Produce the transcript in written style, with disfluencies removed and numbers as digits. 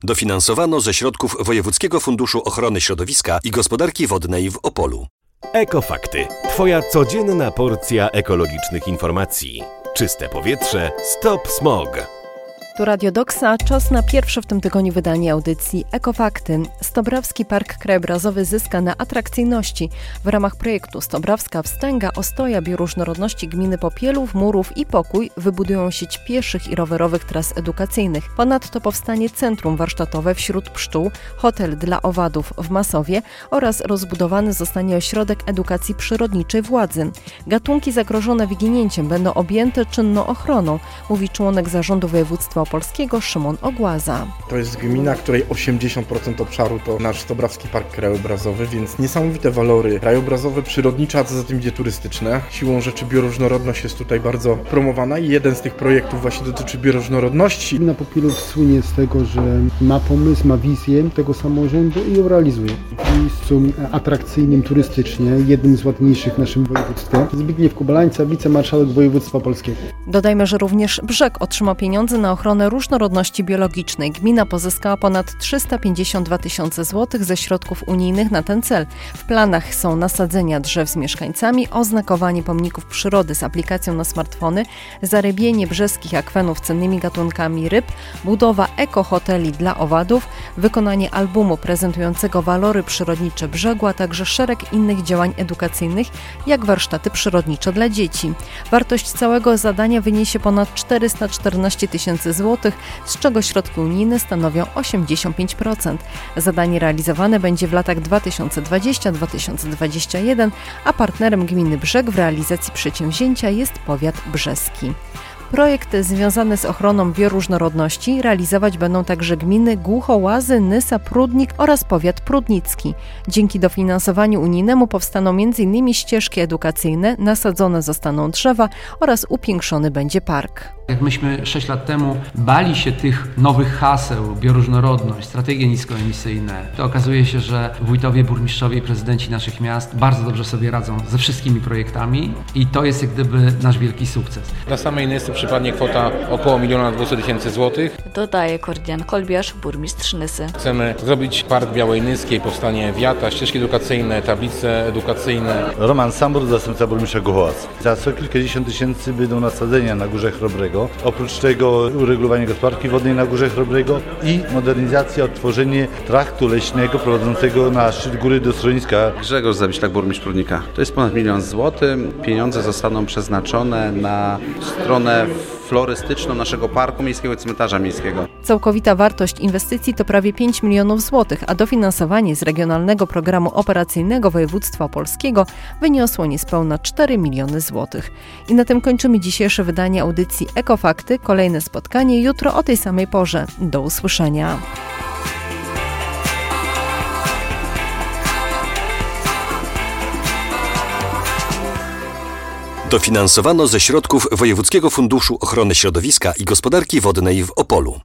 Dofinansowano ze środków Wojewódzkiego Funduszu Ochrony Środowiska i Gospodarki Wodnej w Opolu. Ekofakty. Twoja codzienna porcja ekologicznych informacji. Czyste powietrze. Stop smog. Tu Radio Doksa, czas na pierwsze w tym tygodniu wydanie audycji Ekofakty. Stobrawski Park Krajobrazowy zyska na atrakcyjności. W ramach projektu Stobrawska Wstęga Ostoja Bioróżnorodności Gminy Popielów, Murów i Pokój wybudują sieć pieszych i rowerowych tras edukacyjnych. Ponadto powstanie centrum warsztatowe wśród pszczół, hotel dla owadów w Masowie oraz rozbudowany zostanie ośrodek edukacji przyrodniczej w Ładzy. Gatunki zagrożone wyginięciem będą objęte czynną ochroną, mówi członek zarządu województwa opolskiego Szymon Ogłaza. To jest gmina, której 80% obszaru to nasz Stobrawski Park Krajobrazowy, więc niesamowite walory krajobrazowe, przyrodnicze, a co za tym idzie turystyczne. Siłą rzeczy bioróżnorodność jest tutaj bardzo promowana i jeden z tych projektów właśnie dotyczy bioróżnorodności. Gmina Popielów słynie z tego, że ma pomysł, ma wizję tego samorządu i ją realizuje. W miejscu atrakcyjnym turystycznie, jednym z ładniejszych w naszym województwie. Zbigniew Kubalańca, wicemarszałek województwa opolskiego. Dodajmy, że również Brzeg otrzymał pieniądze na ochronę różnorodności biologicznej. Gmina pozyskała ponad 352 tysiące złotych ze środków unijnych na ten cel. W planach są nasadzenia drzew z mieszkańcami, oznakowanie pomników przyrody z aplikacją na smartfony, zarybienie brzeskich akwenów cennymi gatunkami ryb, budowa ekohoteli dla owadów, wykonanie albumu prezentującego walory przyrodnicze brzegu, a także szereg innych działań edukacyjnych, jak warsztaty przyrodnicze dla dzieci. Wartość całego zadania wyniesie ponad 414 tysięcy złotych, z czego środki unijne stanowią 85%. Zadanie realizowane będzie w latach 2020-2021, a partnerem gminy Brzeg w realizacji przedsięwzięcia jest powiat brzeski. Projekt związany z ochroną bioróżnorodności realizować będą także gminy Głuchołazy, Nysa, Prudnik oraz powiat prudnicki. Dzięki dofinansowaniu unijnemu powstaną m.in. ścieżki edukacyjne, nasadzone zostaną drzewa oraz upiększony będzie park. Jak myśmy 6 lat temu bali się tych nowych haseł, bioróżnorodność, strategie niskoemisyjne, to okazuje się, że wójtowie, burmistrzowie i prezydenci naszych miast bardzo dobrze sobie radzą ze wszystkimi projektami i to jest jak gdyby nasz wielki sukces. Na samej Nysy przypadnie kwota około 1 200 000 złotych. Dodaje Kordian Kolbiarz, burmistrz Nysy. Chcemy zrobić Park Białej Nyskiej, powstanie wiata, ścieżki edukacyjne, tablice edukacyjne. Roman Sambor, zastępca burmistrza Głuchołaz. Za co kilkadziesiąt tysięcy będą nasadzenia na Górze Chrobrego. Oprócz tego uregulowanie gospodarki wodnej na Górze Chrobrego i modernizacja, odtworzenie traktu leśnego prowadzącego na szczyt góry do schroniska. Grzegorz Zawiślak, burmistrz Prudnika. To jest ponad 1 000 000 złotych. Pieniądze zostaną przeznaczone na stronę florystyczną naszego parku miejskiego i cmentarza miejskiego. Całkowita wartość inwestycji to prawie 5 milionów złotych, a dofinansowanie z Regionalnego Programu Operacyjnego Województwa Opolskiego wyniosło niespełna 4 miliony złotych. I na tym kończymy dzisiejsze wydanie audycji Ekofakty. Kolejne spotkanie jutro o tej samej porze. Do usłyszenia. Dofinansowano ze środków Wojewódzkiego Funduszu Ochrony Środowiska i Gospodarki Wodnej w Opolu.